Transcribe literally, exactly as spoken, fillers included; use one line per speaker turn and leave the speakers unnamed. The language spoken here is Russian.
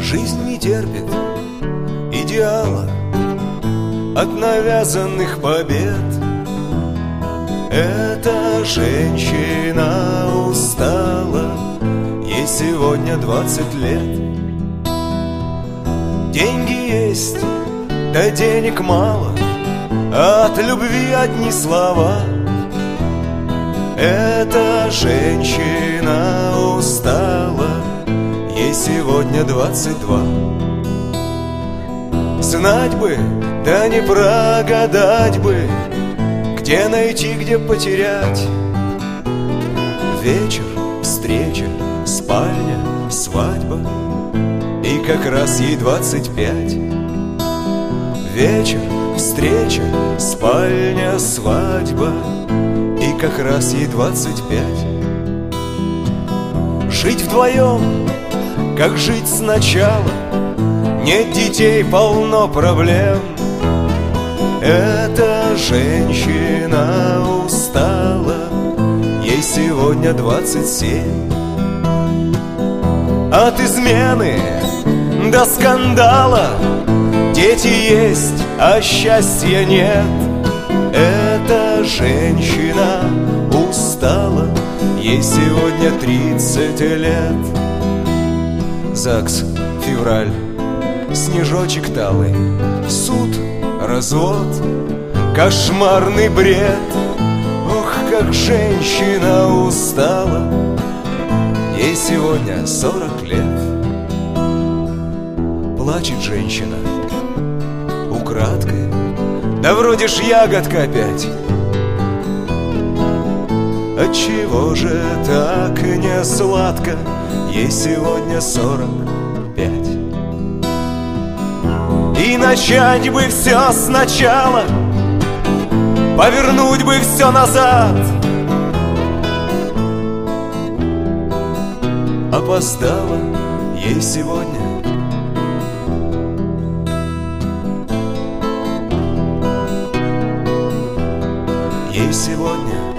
Жизнь не терпит идеала от навязанных побед. Эта женщина устала, ей сегодня двадцать лет. Деньги есть, да денег мало, а от любви одни слова. Эта женщина устала, ей сегодня двадцать два. Знать бы, да не прогадать бы, где найти, где потерять. Вечер, встреча, спальня, свадьба, и как раз ей двадцать пять. Вечер, встреча, спальня, свадьба, и как раз ей двадцать пять. Жить вдвоем, как жить сначала. Нет детей, полно проблем. Эта женщина устала, ей сегодня двадцать семь. От измены до скандала дети есть, а счастья нет. Эта женщина устала, ей сегодня тридцать лет. ЗАГС, февраль, снежочек талый, суд, развод, кошмарный бред. Ох, как женщина устала, ей сегодня сорок лет. Плачет женщина украдкой, да вроде ж ягодка опять. Отчего же так не сладко, ей сегодня сорок пять. И начать бы все сначала, повернуть бы все назад. Опоздала ей сегодня ей сегодня